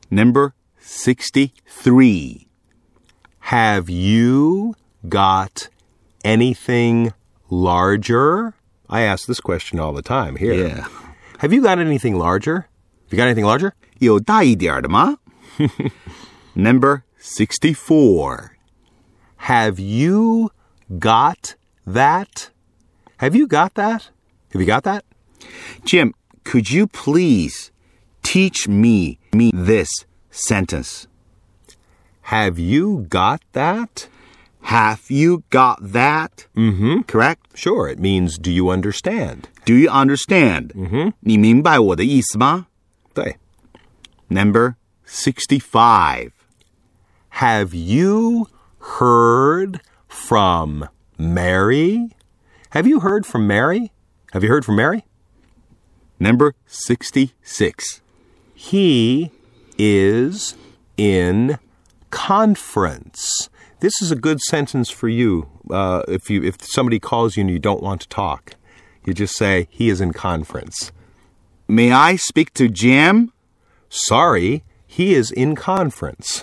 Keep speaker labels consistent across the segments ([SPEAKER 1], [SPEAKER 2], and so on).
[SPEAKER 1] Number 63. Have you got anything larger? I ask this question all the time here. Yeah.
[SPEAKER 2] Have you got anything larger? Have you got anything larger?
[SPEAKER 1] 有大一点的吗? Number 64. Have you got that? Have you got that? Have you got that? Jim, could you please teach me this sentence?
[SPEAKER 2] Have you got that?
[SPEAKER 1] Have you got that?
[SPEAKER 2] Mm-hmm.
[SPEAKER 1] Correct?
[SPEAKER 2] Sure, it means do you understand?
[SPEAKER 1] Do you understand?
[SPEAKER 2] Mm-hmm.
[SPEAKER 1] 你明白我的意思吗?
[SPEAKER 2] 对。
[SPEAKER 1] Number 65.
[SPEAKER 2] Have you heard from Mary? Have you heard from Mary? Have you heard from Mary?
[SPEAKER 1] Number 66.
[SPEAKER 2] He is in conference. This is a good sentence for you. If somebody calls you and you don't want to talk, you just say, he is in conference.
[SPEAKER 1] May I speak to Jim?
[SPEAKER 2] Sorry, he is in conference.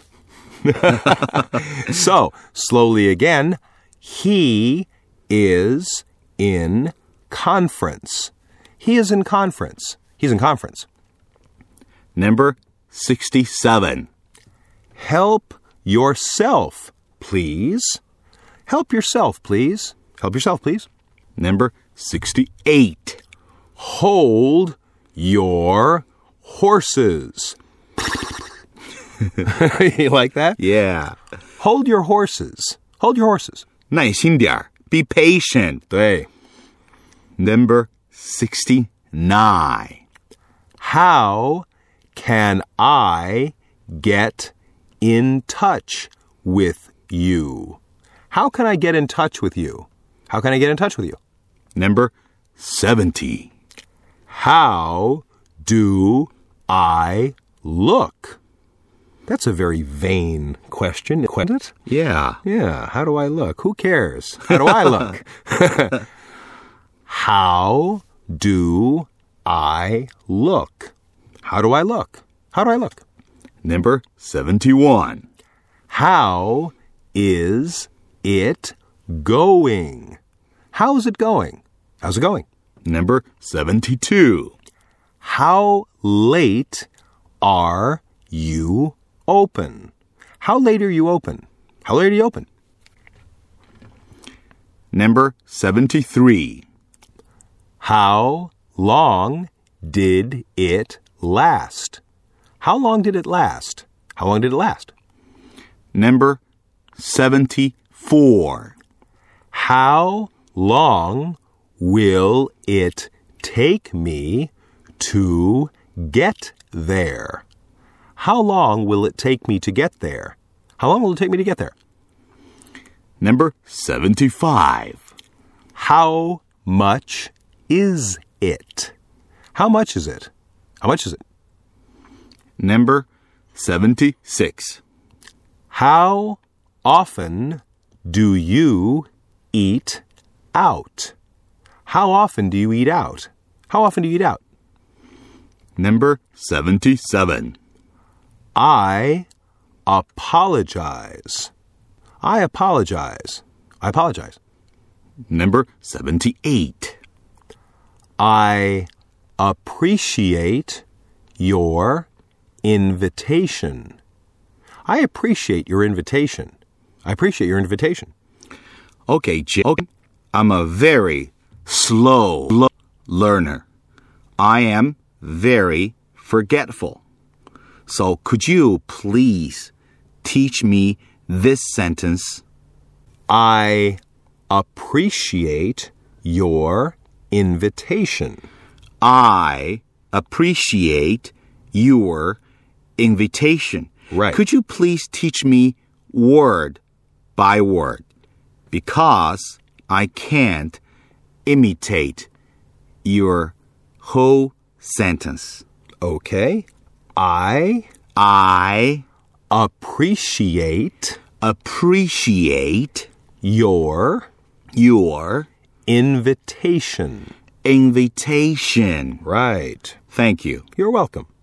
[SPEAKER 2] So, slowly again, he is in conference. He is in conference. He's in conference.
[SPEAKER 1] Number 67.
[SPEAKER 2] Help yourself, please. Help yourself, please. Help yourself, please.
[SPEAKER 1] Number 68.
[SPEAKER 2] Hold your horses. You like that?
[SPEAKER 1] Yeah.
[SPEAKER 2] Hold your horses. Hold your horses.
[SPEAKER 1] 耐心点儿. Be patient.
[SPEAKER 2] 对.
[SPEAKER 1] Number 69.
[SPEAKER 2] How can I get in touch with you? How can I get in touch with you? How can I get in touch with you?
[SPEAKER 1] Number 70.
[SPEAKER 2] How do I look? That's a very vain question, isn't it?
[SPEAKER 1] Yeah.
[SPEAKER 2] Yeah, how do I look? Who cares? How do I look? How do I look? How do I look? How do I look?
[SPEAKER 1] Number 71.
[SPEAKER 2] How is it going? How is it going? How's it going?
[SPEAKER 1] Number 72.
[SPEAKER 2] How late are you open? How late are you open? How late are you open?
[SPEAKER 1] Number 73.
[SPEAKER 2] How long did it last? How long did it last? How long did it last?
[SPEAKER 1] Number 74.
[SPEAKER 2] How long will it take me to get there? How long will it take me to get there? How long will it take me to get there?
[SPEAKER 1] Number 75.
[SPEAKER 2] How much is it? How much is it? How much is it?
[SPEAKER 1] Number 76.
[SPEAKER 2] How often do you eat out? How often do you eat out? How often do you eat out?
[SPEAKER 1] Number 77.
[SPEAKER 2] I apologize. I apologize. I apologize.
[SPEAKER 1] Number 78.
[SPEAKER 2] I appreciate your invitation. I appreciate your invitation. I appreciate your invitation.
[SPEAKER 1] Okay, Jim. Okay. I'm a very slow learner. I am very forgetful. So could you please teach me this sentence?
[SPEAKER 2] I appreciate your invitation.
[SPEAKER 1] I appreciate your invitation.
[SPEAKER 2] Right.
[SPEAKER 1] Could you please teach me word by word? Because I can't imitate your whole sentence.
[SPEAKER 2] Okay. I appreciate your invitation.
[SPEAKER 1] Invitation.
[SPEAKER 2] Right.
[SPEAKER 1] Thank you.
[SPEAKER 2] You're welcome.